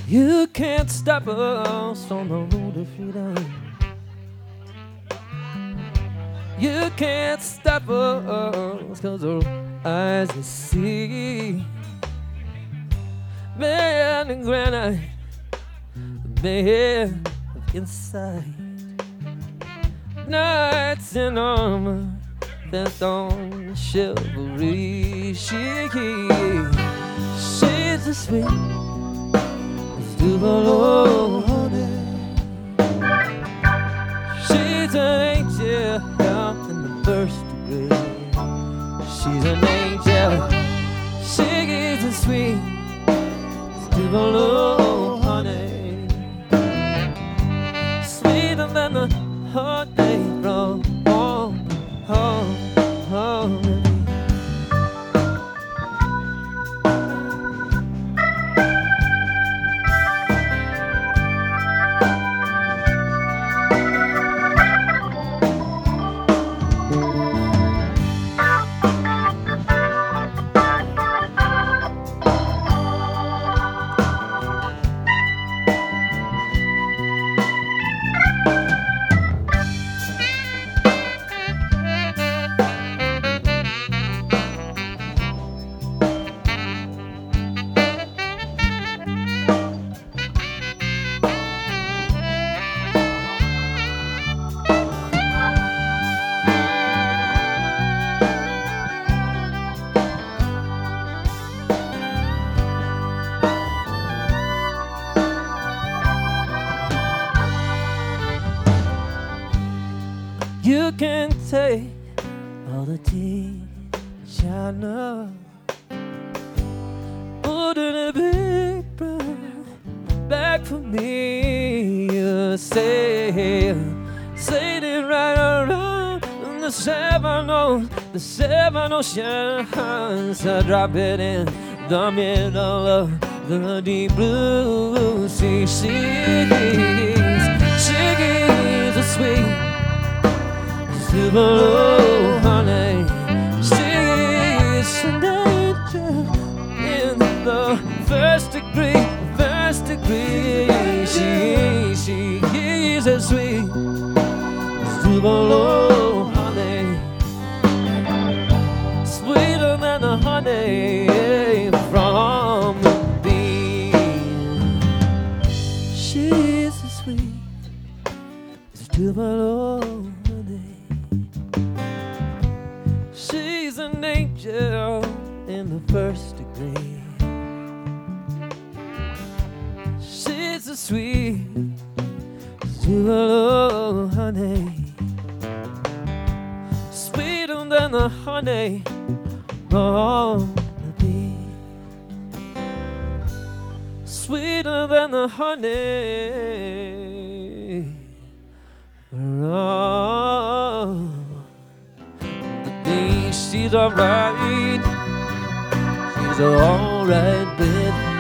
You can't stop us on the road to freedom. You can't stop us 'cause our eyes will see. Man in granite, man of insight, knights in armor bent on chivalry. She's the sweet Tupelo honey. She's an angel down in the first degree. She's an angel. She is a sweet Tupelo honey, sweeter than the honey from home. You can take all the teach I know, put in a big brown bag for me. You say it right around the seven oceans. I drop it in the middle of the deep blue sea. She's a sweet Tupelo honey. She's an angel in the first degree. She is a sweet Tupelo honey, sweeter than the honey from the bee. She's a sweet Tupelo honey. She's an angel in the first degree. She's a sweet Tupelo honey, sweeter than the honey from the bee, sweeter than the honey from the bee. She's alright, she's alright with me.